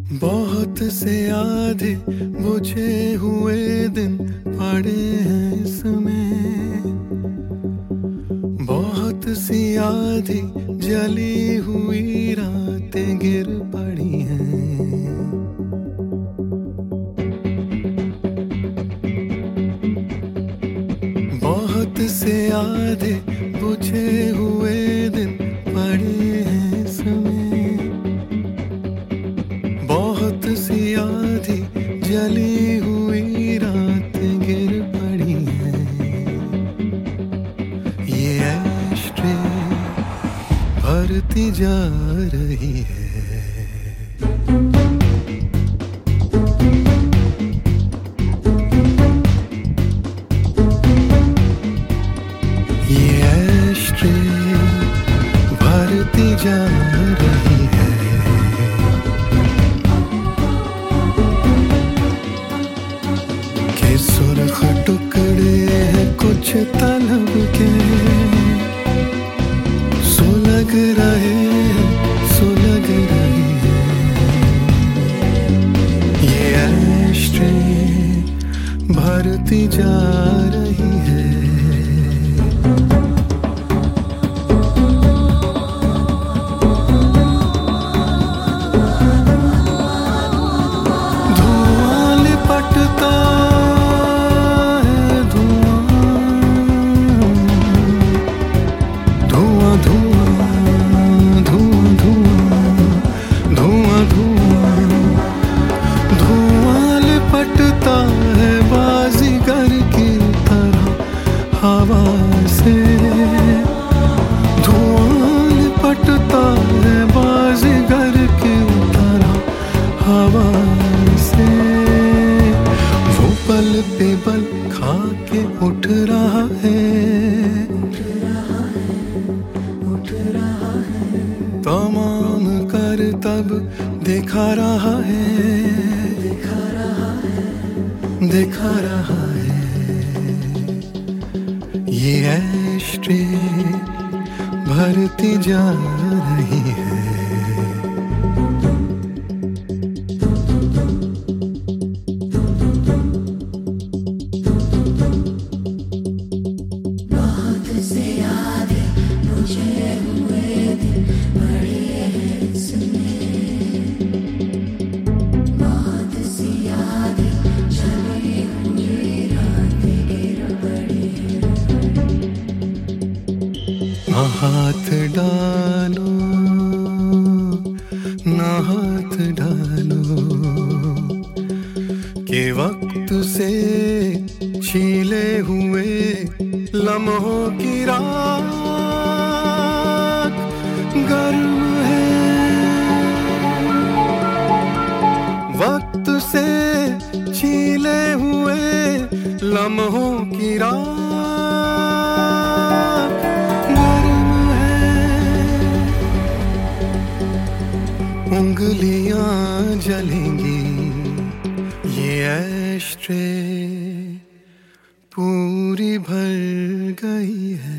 बहुत से आधे बुझे हुए दिन पड़े हैं इसमें, बहुत सी आधी जली हुई रातें गिर पड़ी हैं। बहुत से आधे बुझे हुए दिन पड़े हैं इसमें, बहुत सी आधी जली हुई रातें गिर पड़ी हैं। ये एश्ट्रे भरती जा रही है। ये एश्ट्रे भरती जा रही है। के सुर्ख टुकड़े हैं कुछ तलब के, सुलग रहे हैं, सुलग रहे हैं। ये एश्ट्रे भरती जा रही है। धुआं लिपटता है, धुआं धुआं धुआं धुआं धुआं धुआं धुआं लिपटता है बाजीगर की तरह हवा से। धुआं लिपटता है बाजीगर की तरह हवा से। वो पल पे पल खा के उठ रहा है, तमाम कर तब दिखा रहा है, दिखा रहा है। ये एश्ट्रे भरती जा रही है। ना हाथ डालो, ना हाथ डालो, के वक्त से छीले हुए लम्हों की राख गर्म है। वक्त से छीले हुए लम्हों की राख उंगलियां जलेंगी। ये एश्ट्रे पूरी भर गई है।